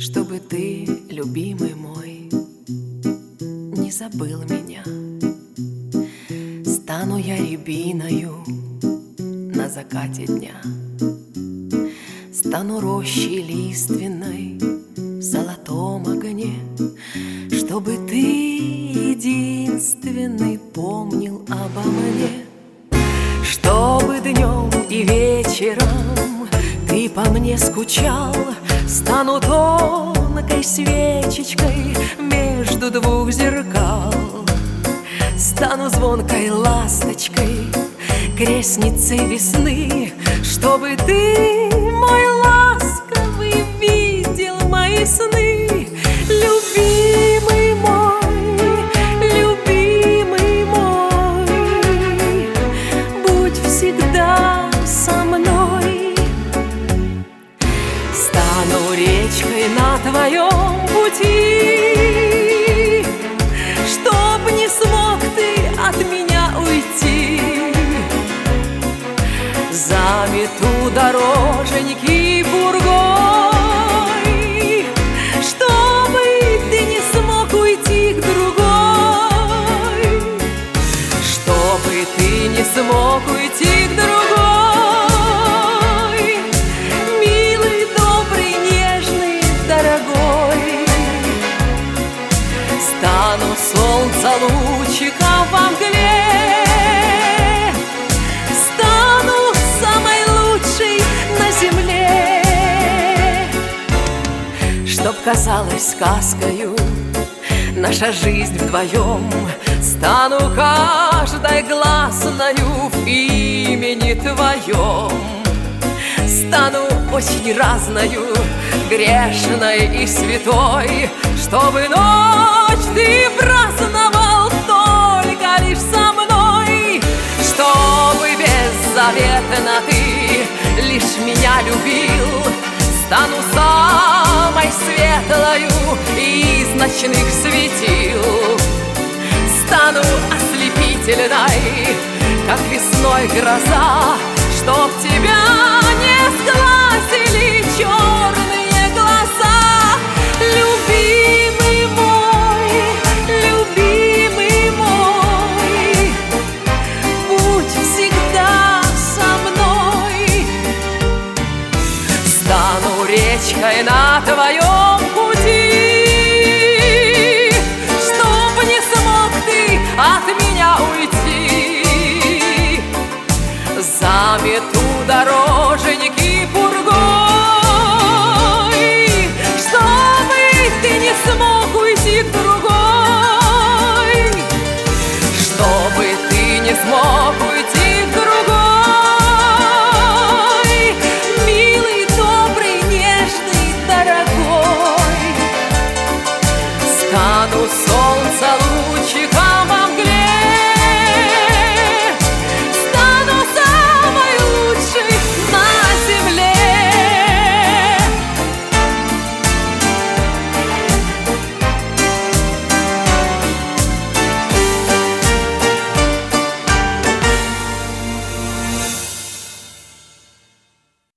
Чтобы ты, любимый мой, не забыл меня. Стану я рябиною на закате дня, стану рощей лиственной в золотом огне, чтобы ты единственный помнил обо мне. Чтобы днем и вечером ты по мне скучал, стану тонкой свечечкой между двух зеркал, стану звонкой ласточкой, крестницей весны, чтобы ты, мой ласковый, видел мои сны. Любимый мой, любимый мой, будь всегда со мной. Стану речкой на твоем пути, чтоб не смог ты от меня уйти. Замету дороженьки бургой, чтобы ты не смог уйти к другой, чтобы ты не смог уйти к другой. Милый, добрый, нежный, дорогой, стану солнца лучиком во мгле, чтоб казалась сказкою наша жизнь вдвоем. Стану каждой гласною в имени твоем, стану очень разною, грешной и святой, чтобы ночь ты праздновал только лишь со мной, чтобы беззаветно ты лишь меня любил. Стану самой светлою из ночных светил, стану ослепительной, как весной гроза, чтоб тебя